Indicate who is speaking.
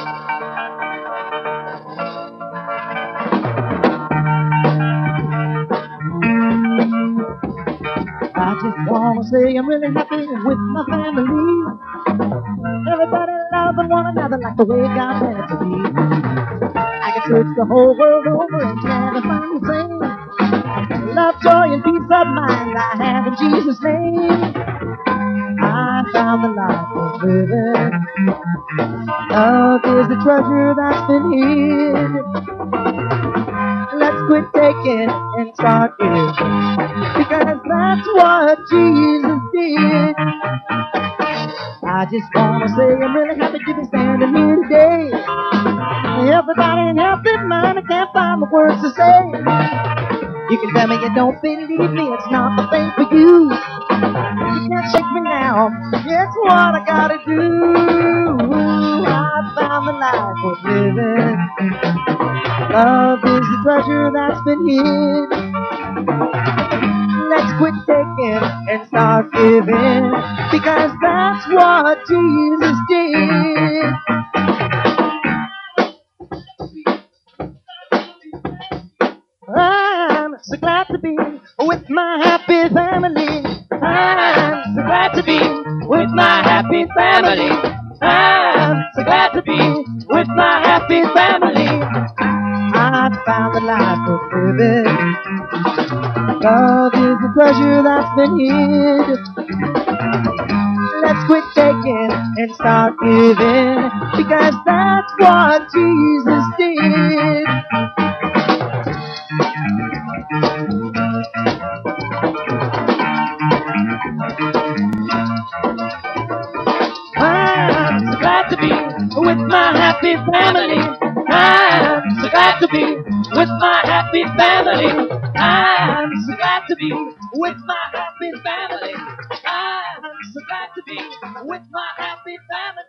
Speaker 1: I just wanna say I'm really happy with my family. Everybody loving one another like the way God meant it to be. I can search the whole world over and never find the same love, joy, and peace of mind I have in Jesus' name. I found the life of living. Love is the treasure that's been hid. Let's quit taking and start giving, because that's what Jesus did. I just wanna say I'm really happy to be standing here today. Everybody in healthy mind, I can't find the words to say. You can tell me you don't believe me, it's not the thing for you. You can't shake me now, it's what I gotta do. I found the life worth living. Love is the treasure that's been hid. Let's quit taking and start giving, because that's what Jesus did. I'm so glad to be with my happy family. I'm so glad to be with my happy family. I'm so glad to be with my happy family. I found the life of living. Love is the treasure that's been hid. Let's quit taking and start giving, because that's what Jesus did. I'm so glad to be with my happy family. I'm so glad to be with my happy family. I'm so glad to be with my happy family. I'm so glad to be with my happy family.